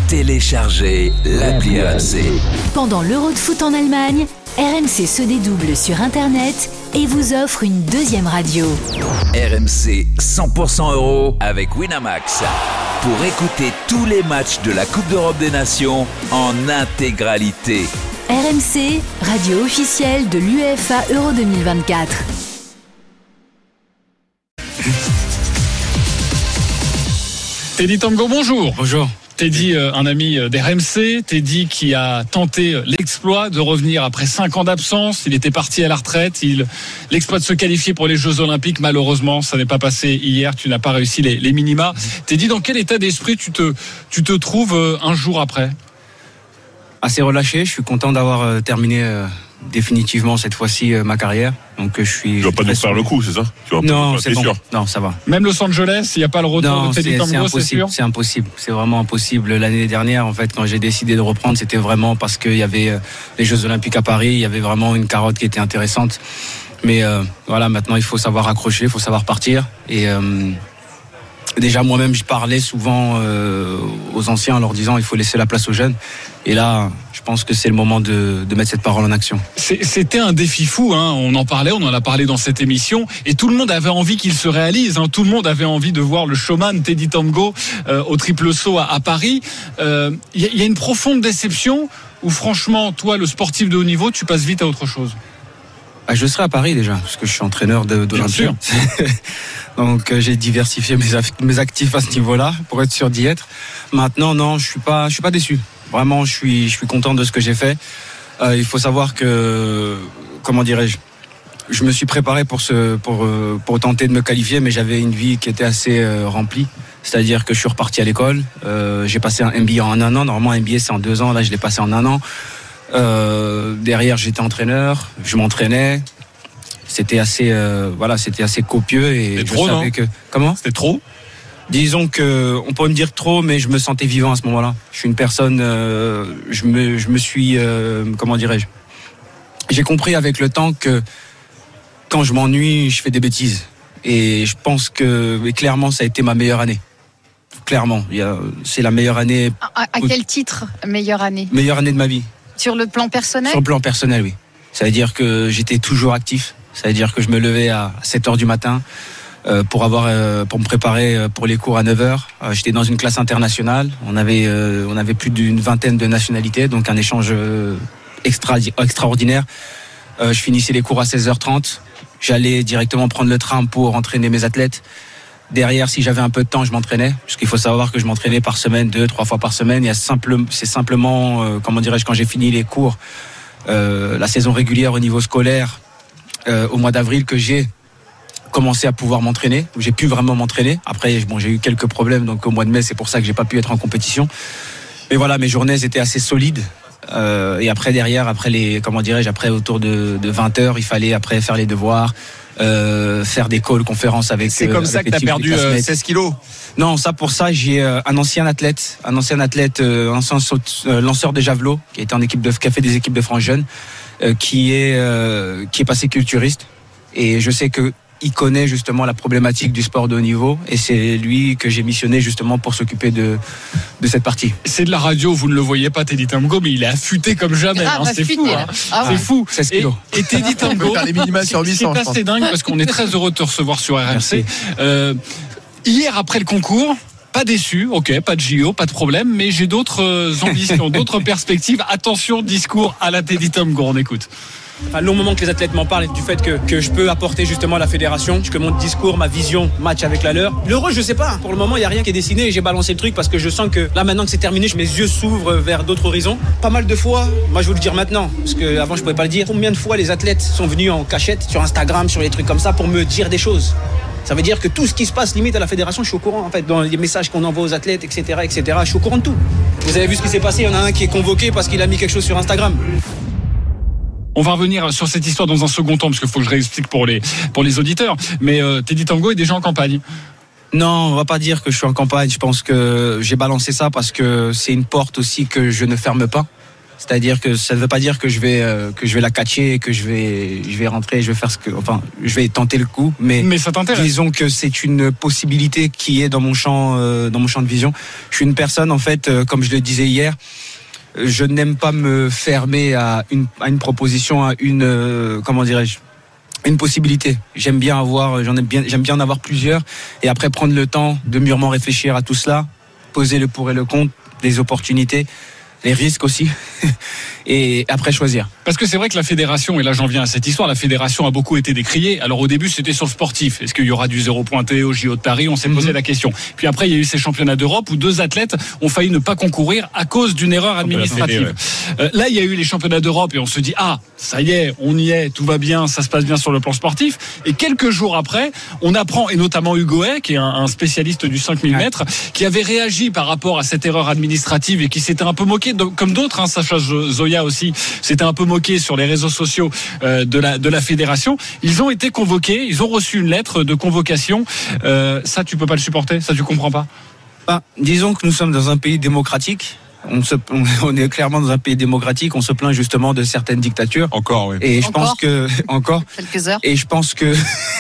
Téléchargez l'appli RMC. Pendant l'Euro de foot en Allemagne, RMC se dédouble sur Internet et vous offre une deuxième radio. RMC 100% euro avec Winamax. Pour écouter tous les matchs de la Coupe d'Europe des Nations en intégralité. RMC, radio officielle de l'UEFA Euro 2024. Teddy Tango, bonjour. Bonjour. Teddy, un ami d'RMC, Teddy qui a tenté l'exploit de revenir après 5 ans d'absence. Il était parti à la retraite. L'exploit de se qualifier pour les Jeux Olympiques, malheureusement, ça n'est pas passé hier. Tu n'as pas réussi les minima. Teddy, dans quel état d'esprit tu te trouves un jour après ? Assez relâché. Je suis content d'avoir terminé définitivement cette fois-ci ma carrière. Donc je suis. Tu vas pas nous faire le coup, c'est ça? Non, c'est bon. Non, ça va. Même Los Angeles, il n'y a pas le retour de Teddy Tango, c'est sûr. C'est impossible. C'est vraiment impossible. L'année dernière, en fait, quand j'ai décidé de reprendre, c'était vraiment parce qu'il y avait les Jeux Olympiques à Paris. Il y avait vraiment une carotte qui était intéressante. Mais voilà, maintenant il faut savoir accrocher, il faut savoir partir. Et déjà moi-même, je parlais souvent aux anciens en leur disant il faut laisser la place aux jeunes. Et là, je pense que c'est le moment de mettre cette parole en action. C'était un défi fou, hein. On en a parlé dans cette émission, et tout le monde avait envie qu'il se réalise, hein. Tout le monde avait envie de voir le showman Teddy Tango au triple saut à Paris. Il y a une profonde déception où franchement, toi, le sportif de haut niveau, tu passes vite à autre chose. Je serai à Paris déjà, parce que je suis entraîneur d'Olympia. Donc j'ai diversifié mes actifs à ce niveau-là pour être sûr d'y être. Maintenant, non, je suis pas déçu. Vraiment, je suis content de ce que j'ai fait. Il faut savoir que, comment dirais-je, je me suis préparé pour tenter de me qualifier, mais j'avais une vie qui était assez remplie. C'est-à-dire que je suis reparti à l'école. J'ai passé un MBA en 1 an. Normalement, un MBA c'est en 2 ans. Là, je l'ai passé en 1 an. Derrière, j'étais entraîneur. Je m'entraînais. C'était assez copieux et c'était trop, je savais non que comment c'était trop. Disons que on peut me dire trop, mais je me sentais vivant à ce moment-là. Je suis une personne, je me suis, comment dirais-je, j'ai compris avec le temps que quand je m'ennuie, je fais des bêtises. Et je pense que clairement, ça a été ma meilleure année. Clairement, c'est la meilleure année. À quel titre meilleure année? Meilleure année de ma vie. Sur le plan personnel? Sur le plan personnel, oui. Ça veut dire que j'étais toujours actif. Ça veut dire que je me levais à 7h du matin pour me préparer pour les cours à 9h. J'étais dans une classe internationale. On avait plus d'une vingtaine de nationalités, donc un échange extraordinaire. Je finissais les cours à 16h30. J'allais directement prendre le tram pour entraîner mes athlètes. Derrière, si j'avais un peu de temps, je m'entraînais. Parce qu'il faut savoir que je m'entraînais par semaine, 2-3 fois par semaine. C'est simplement, comment dirais-je, quand j'ai fini les cours, la saison régulière au niveau scolaire, au mois d'avril, que j'ai commencé à pouvoir m'entraîner, où j'ai pu vraiment m'entraîner. Après, j'ai eu quelques problèmes, donc au mois de mai, c'est pour ça que j'ai pas pu être en compétition. Mais voilà, mes journées étaient assez solides. Et après, derrière, après autour de 20h, il fallait après faire les devoirs, faire des calls, conférences avec. C'est comme ça que t'as perdu 16 kilos. Non, pour ça, j'ai un ancien athlète, lanceur de javelot, qui a fait des équipes de France jeunes, qui est passé culturiste. Et je sais que il connaît justement la problématique du sport de haut niveau, et c'est lui que j'ai missionné justement pour s'occuper de cette partie. C'est de la radio, vous ne le voyez pas, Teddy Tango, mais il est affûté comme jamais. C'est fou, hein. C'est fou. 16 kilos. Et Teddy Tango, faire les minima sur 800, c'est assez dingue parce qu'on est très heureux de te recevoir sur RMC. Hier, après le concours, pas déçu, ok, pas de JO, pas de problème, mais j'ai d'autres ambitions, d'autres perspectives. Attention, discours à la Teddy Tango, on écoute. Un long moment que les athlètes m'en parlent du fait que je peux apporter justement à la fédération, que mon discours, ma vision match avec la leur. L'heureux, je sais pas. Pour le moment, il n'y a rien qui est dessiné et j'ai balancé le truc parce que je sens que là, maintenant que c'est terminé, mes yeux s'ouvrent vers d'autres horizons. Pas mal de fois, moi je veux le dire maintenant, parce qu'avant je pouvais pas le dire. Combien de fois les athlètes sont venus en cachette sur Instagram, sur les trucs comme ça, pour me dire des choses. Ça veut dire que tout ce qui se passe limite à la fédération, je suis au courant en fait, dans les messages qu'on envoie aux athlètes, etc., je suis au courant de tout. Vous avez vu ce qui s'est passé, il y en a un qui est convoqué parce qu'il a mis quelque chose sur Instagram. On va revenir sur cette histoire dans un second temps, parce qu'il faut que je réexplique pour les auditeurs. Mais Teddy Tango est déjà en campagne. Non, on va pas dire que je suis en campagne. Je pense que j'ai balancé ça parce que c'est une porte aussi que je ne ferme pas. C'est-à-dire que ça ne veut pas dire que je vais la catcher, que je vais rentrer, je vais tenter le coup, mais ça t'intéresse. Disons que c'est une possibilité qui est dans mon champ de vision. Je suis une personne, en fait, comme je le disais hier, je n'aime pas me fermer à une proposition, à une possibilité. J'aime bien en avoir plusieurs, et après prendre le temps de mûrement réfléchir à tout cela, poser le pour et le contre, les opportunités, les risques aussi, et après choisir. Parce que c'est vrai que la fédération, et là j'en viens à cette histoire, la fédération a beaucoup été décriée. Alors au début c'était sur le sportif. Est-ce qu'il y aura du 0 pointé au JO de Paris? On s'est posé la question. Puis après il y a eu ces championnats d'Europe où 2 athlètes ont failli ne pas concourir à cause d'une erreur administrative. Là il y a eu les championnats d'Europe et on se dit ça y est, on y est, tout va bien, ça se passe bien sur le plan sportif. Et quelques jours après, on apprend, et notamment Hugo Hay, qui est un spécialiste du 5000 mètres, qui avait réagi par rapport à cette erreur administrative et qui s'était un peu moqué, comme d'autres, Sacha Zoya aussi, s'était un peu moqué sur les réseaux sociaux de la fédération. Ils ont été convoqués, ils ont reçu une lettre de convocation. Ça, tu peux pas le supporter? Ça, tu comprends pas? Disons que nous sommes dans un pays démocratique. On est clairement dans un pays démocratique. On se plaint justement de certaines dictatures. Encore, oui. Et je pense que quelques heures. Et je pense que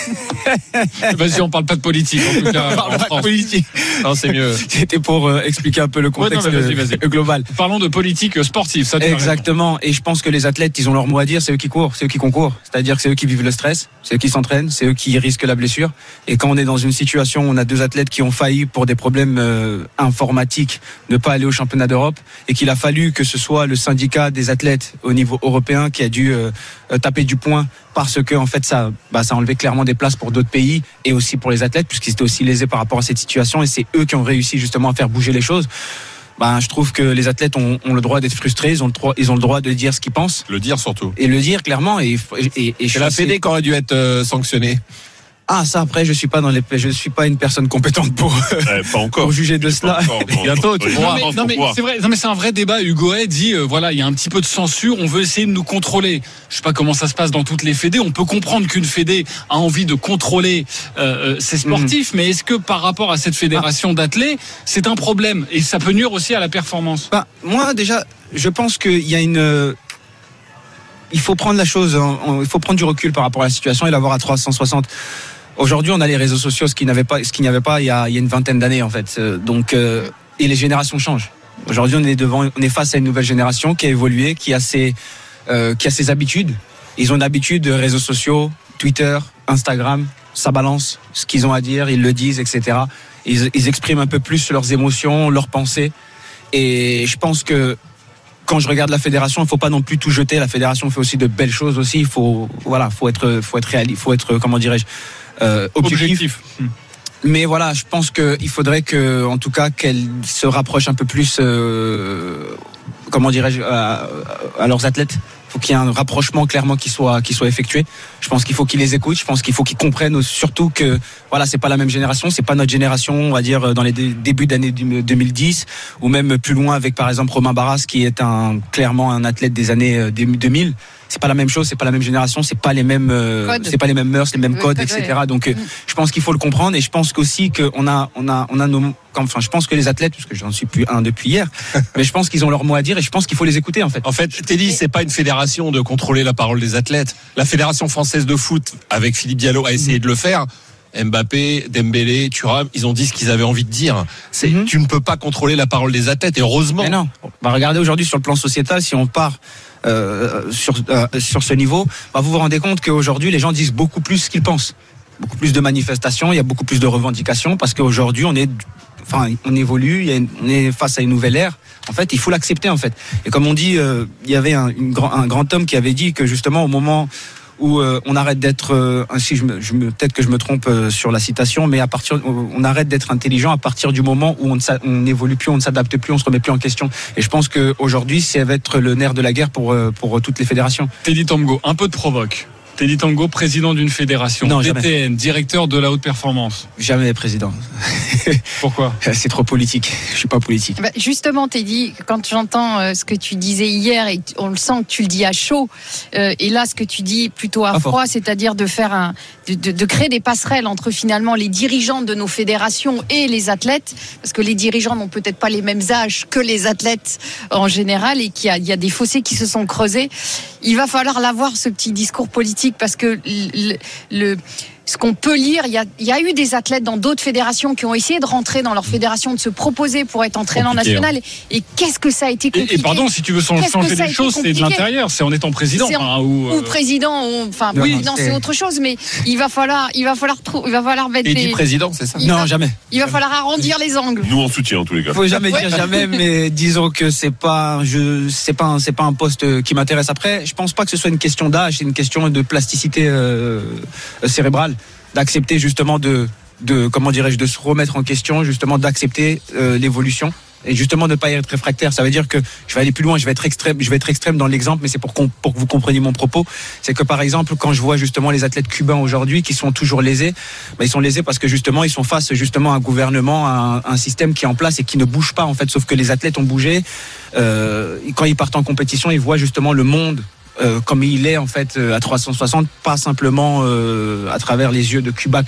vas-y, on parle pas de politique. En tout cas, on parle pas de politique. Non, c'est mieux. C'était pour expliquer un peu le contexte vas-y. global. Parlons de politique sportive. Ça, exactement. Et je pense que les athlètes, ils ont leur mot à dire. C'est eux qui courent, c'est eux qui concourent. C'est-à-dire que c'est eux qui vivent le stress, c'est eux qui s'entraînent, c'est eux qui risquent la blessure. Et quand on est dans une situation où on a 2 athlètes qui ont failli pour des problèmes informatiques ne pas aller au championnat d'Europe, et qu'il a fallu que ce soit le syndicat des athlètes au niveau européen qui a dû taper du poing parce que en fait ça enlevait clairement des places pour d'autres pays et aussi pour les athlètes puisqu'ils étaient aussi lésés par rapport à cette situation, et c'est eux qui ont réussi justement à faire bouger les choses. Je trouve que les athlètes ont le droit d'être frustrés, ils ont le droit de dire ce qu'ils pensent. Le dire surtout. Et le dire clairement. Et c'est la Fédé qui aurait dû être sanctionnée. Ça après je suis pas une personne compétente pour juger de cela. Bientôt tu pourras. Non mais c'est vrai, c'est un vrai débat. Hugo Hay dit il y a un petit peu de censure, on veut essayer de nous contrôler. Je sais pas comment ça se passe dans toutes les fédés, on peut comprendre qu'une fédé a envie de contrôler ses sportifs, mais est-ce que par rapport à cette fédération d'athlètes, c'est un problème et ça peut nuire aussi à la performance? Moi déjà, je pense qu'il y a il faut prendre la chose, il faut prendre du recul par rapport à la situation et la voir à 360. Aujourd'hui, on a les réseaux sociaux, ce qu'il n'y avait pas il y a une vingtaine d'années en fait. Et les générations changent. Aujourd'hui, on est face à une nouvelle génération qui a évolué, qui a ses habitudes. Ils ont une habitude de réseaux sociaux, Twitter, Instagram, ça balance ce qu'ils ont à dire, ils le disent, etc. Ils expriment un peu plus leurs émotions, leurs pensées. Et je pense que quand je regarde la fédération, il faut pas non plus tout jeter. La fédération fait aussi de belles choses aussi. Il faut être réaliste, faut être objectif. Mais voilà, je pense qu'il faudrait que, en tout cas, qu'elle se rapproche un peu plus, à leurs athlètes. Il faut qu'il y ait un rapprochement clairement qui soit effectué. Je pense qu'il faut qu'ils les écoutent. Je pense qu'il faut qu'ils comprennent surtout que c'est pas la même génération, c'est pas notre génération, on va dire dans les débuts d'année 2010 ou même plus loin avec par exemple Romain Barras qui est clairement un athlète des années 2000. C'est pas la même chose, c'est pas la même génération, c'est pas les mêmes mœurs, les mêmes codes, etc. Donc je pense qu'il faut le comprendre, et je pense aussi qu'on a je pense que les athlètes, parce que j'en suis plus un depuis hier, mais je pense qu'ils ont leur mot à dire et je pense qu'il faut les écouter en fait. En fait, Teddy, c'est pas une fédération de contrôler la parole des athlètes. La fédération française de foot avec Philippe Diallo a essayé de le faire. Mbappé, Dembélé, Thuram, ils ont dit ce qu'ils avaient envie de dire. Tu ne peux pas contrôler la parole des athlètes, et heureusement. Mais non. Regardez aujourd'hui sur le plan sociétal, si on part sur ce niveau, vous vous rendez compte qu'aujourd'hui les gens disent beaucoup plus ce qu'ils pensent. Beaucoup plus de manifestations, il y a beaucoup plus de revendications parce qu'aujourd'hui on évolue, on est face à une nouvelle ère. En fait, il faut l'accepter en fait. Et comme on dit, il y avait un grand homme qui avait dit que justement au moment où on arrête d'être, peut-être que je me trompe sur la citation, mais on arrête d'être intelligent à partir du moment où on n'évolue plus, on ne s'adapte plus, on se remet plus en question. Et je pense qu'aujourd'hui, ça va être le nerf de la guerre pour toutes les fédérations. Teddy Tomgo, un peu de provoque. Teddy Tango, président d'une fédération. Non, DTN, directeur de la haute performance. Jamais président. Pourquoi ? C'est trop politique. Je suis pas politique. Bah, justement, Teddy, quand j'entends ce que tu disais hier, et on le sent que tu le dis à chaud, et là, ce que tu dis plutôt à froid, c'est-à-dire de faire de créer des passerelles entre finalement les dirigeants de nos fédérations et les athlètes, parce que les dirigeants n'ont peut-être pas les mêmes âges que les athlètes en général, et qu'il y a des fossés qui se sont creusés. Il va falloir l'avoir, ce petit discours politique, parce que ce qu'on peut lire, il y a eu des athlètes dans d'autres fédérations qui ont essayé de rentrer dans leur fédération, de se proposer pour être entraîneur national. Et qu'est-ce que ça a été compliqué. Et pardon, si tu veux changer les choses, c'est de l'intérieur, c'est en étant président. Ou président, président, c'est autre chose, mais il va falloir mettre Et dit président, c'est ça? Non, jamais. Il va falloir arrondir les angles. Nous, on soutient en tous les cas. Faut jamais dire jamais, mais disons que c'est pas un poste qui m'intéresse. Après, je pense pas que ce soit une question d'âge, c'est une question de plasticité cérébrale, d'accepter justement de se remettre en question, justement d'accepter l'évolution et justement de ne pas être réfractaire. Ça veut dire que je vais aller plus loin, je vais être extrême dans l'exemple, mais c'est pour que vous compreniez mon propos. C'est que par exemple, quand je vois justement les athlètes cubains aujourd'hui qui sont toujours lésés, ils sont lésés parce que justement ils sont face justement à un gouvernement, à un système qui est en place et qui ne bouge pas en fait. Sauf que les athlètes ont bougé. Quand ils partent en compétition, ils voient justement le monde comme il est en fait à 360, pas simplement à travers les yeux de Cuba,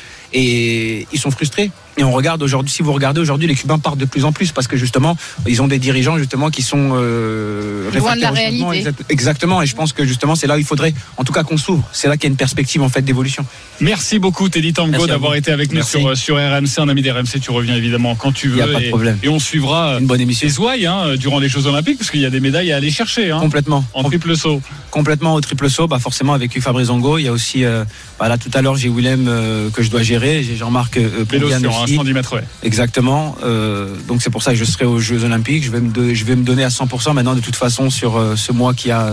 et ils sont frustrés. Et on regarde aujourd'hui, si vous regardez aujourd'hui, les Cubains partent de plus en plus parce que justement, ils ont des dirigeants justement qui sont loin de la réalité. Exactement. Et je pense que justement, c'est là où il faudrait, en tout cas, qu'on s'ouvre. C'est là qu'il y a une perspective en fait d'évolution. Merci beaucoup, Teddy Tango, d'avoir été avec nous sur RMC. Un ami d'RMC, tu reviens évidemment quand tu veux. Il n'y a pas de problème. Et on suivra une bonne émission. les ouailles durant les Jeux Olympiques, parce qu'il y a des médailles à aller chercher. Complètement. En triple saut. Complètement au triple saut, forcément avec Fabrice Zongo. Il y a aussi, là tout à l'heure, j'ai Willem que je dois gérer. J'ai Jean-Marc Vélo sur 110 mètres, ouais. Exactement. Donc c'est pour ça que je serai aux Jeux Olympiques. Je vais me donner à 100% maintenant. De toute façon, sur ce mois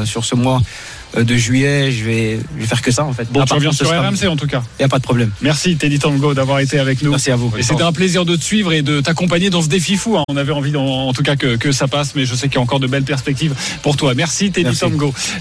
de juillet, je vais faire que ça en fait. Bon, tu reviens sur RMC en tout cas. Il n'y a pas de problème. Merci Teddy Tango d'avoir été avec nous. Merci à vous. Et c'était un plaisir de te suivre et de t'accompagner dans ce défi fou. On avait envie en tout cas que ça passe, mais je sais qu'il y a encore de belles perspectives pour toi. Merci Teddy Tango.